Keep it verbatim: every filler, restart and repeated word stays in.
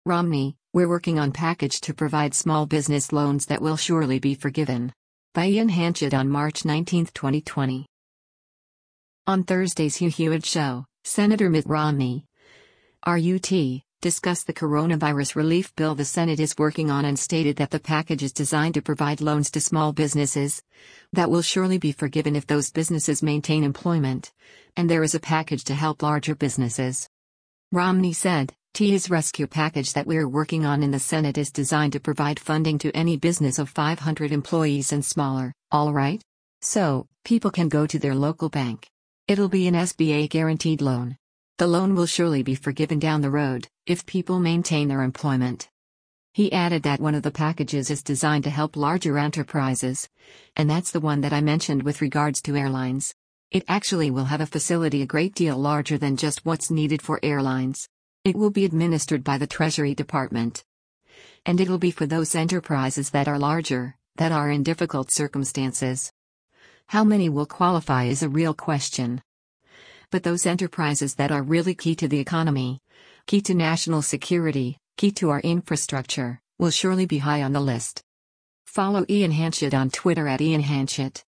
Romney, we're working on package to provide small business loans that will surely be forgiven. By Ian Hanchett on March nineteenth, twenty twenty. On Thursday's Hugh Hewitt Show, Senator Mitt Romney, R U T, discussed the coronavirus relief bill the Senate is working on and stated that the package is designed to provide loans to small businesses that will surely be forgiven if those businesses maintain employment, and there is a package to help larger businesses. Romney said, T's rescue package that we're working on in the Senate is designed to provide funding to any business of five hundred employees and smaller, all right? So, people can go to their local bank. It'll be an S B A guaranteed loan. The loan will surely be forgiven down the road, if people maintain their employment. He added that one of the packages is designed to help larger enterprises, and that's the one that I mentioned with regards to airlines. It actually will have a facility a great deal larger than just what's needed for airlines. It will be administered by the Treasury Department. And it'll be for those enterprises that are larger, that are in difficult circumstances. How many will qualify is a real question. But those enterprises that are really key to the economy, key to national security, key to our infrastructure, will surely be high on the list. Follow Ian Hanchett on Twitter at Ian Hanchett.